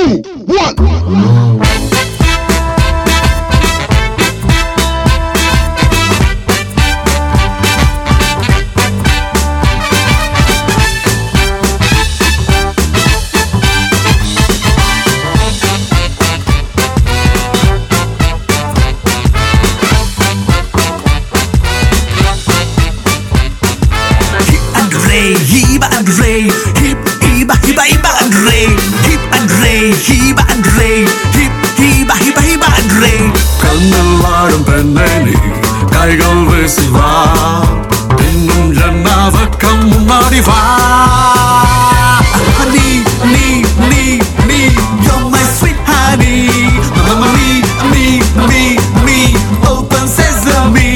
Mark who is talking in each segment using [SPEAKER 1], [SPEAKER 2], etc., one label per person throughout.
[SPEAKER 1] 2, 1.
[SPEAKER 2] Hiba and Ray, hip, hiba, hiba, hiba and Ray, hip and Ray, hiba and Ray, hip, hiba, hiba, hiba and Ray.
[SPEAKER 3] கண்ணல்லாடும் பெண்ணே நீ கைகள் வீசி வா, இன்னும் ஜன்னாவக்கம் முன்னாடி வா.
[SPEAKER 2] Honey, me, you're my sweet honey. Me, open sesame.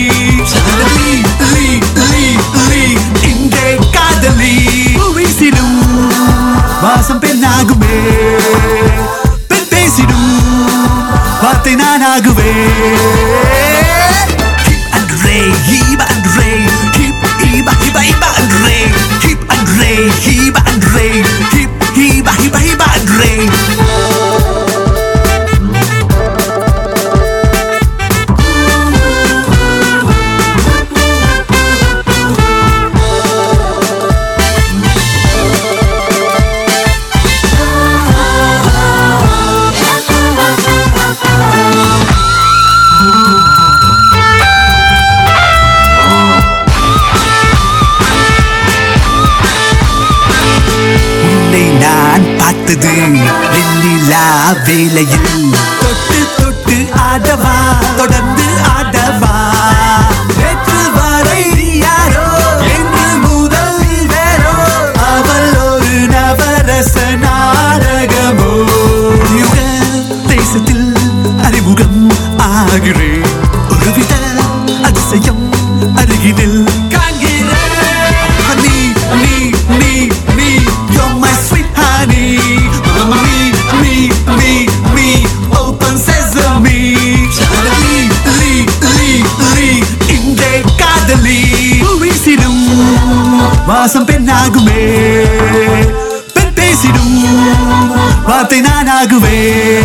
[SPEAKER 2] இங்கே காதலி வீசிடும் வாசம் பெண்ணாகுமே, பெண் பேசிடும் வார்த்தை நானாகுவே. Hip and Ray, hiba and Ray, hip, hiba, hiba, hiba and Ray, hip and Ray, hiba and Ray, hip, hiba, hiba, hiba and Ray. நான் பார்த்தது வெண்ணிலா வேளையில் தொட்டு தொட்டு ஆடவா, தொடர்ந்து ஆடவா. நேற்று வரை யாரோ என்று முதல் வேறோ, அவள் ஒரு நவரச நாடகமோ. யுக தேசத்தில் அறிமுகம் ஆகிறேன், ஒருவித அதிசயம் அருகினில் காண்கிறேன். நீ you're my sweet honey. Me, open sesame. இங்கே காதலி வீசிடும் வாசம் பெண்ணாகுமே, பெண் பேசிடும் வார்த்தை நானாகுவே.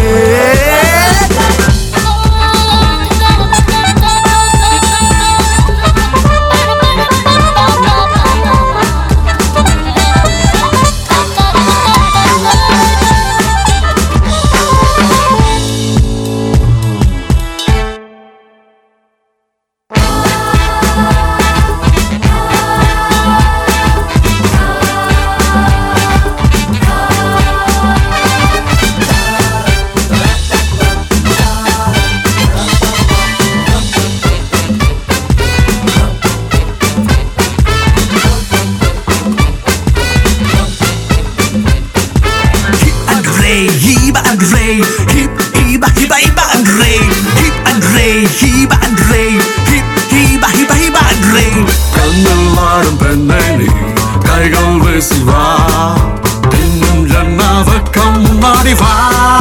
[SPEAKER 2] Hiba and Ray, hip, hiba, hiba, hiba and Ray, hip and Ray, hiba and Ray, hip, hiba, hiba, hiba and Ray.
[SPEAKER 3] கண்ணல்லாடும் பெண்ணே நீ கைகள் வீசி வா, இன்னும் ஜன்னாவக்கம் முன்னாடி வா.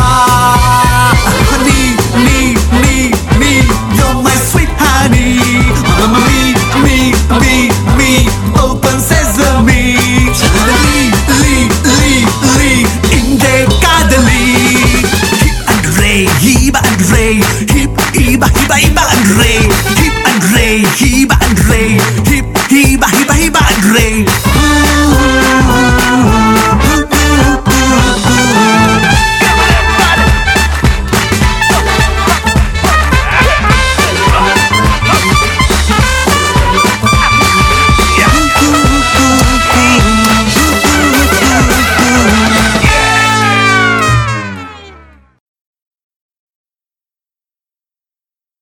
[SPEAKER 2] Me, you're my sweet honey. Me, open sesame. இங்கே காதலி. Hip and Ray, hiba and Ray, hip, hiba, hiba, hiba and Ray, hip and Ray, hiba and Ray, hip, hiba, hiba, hiba and Ray.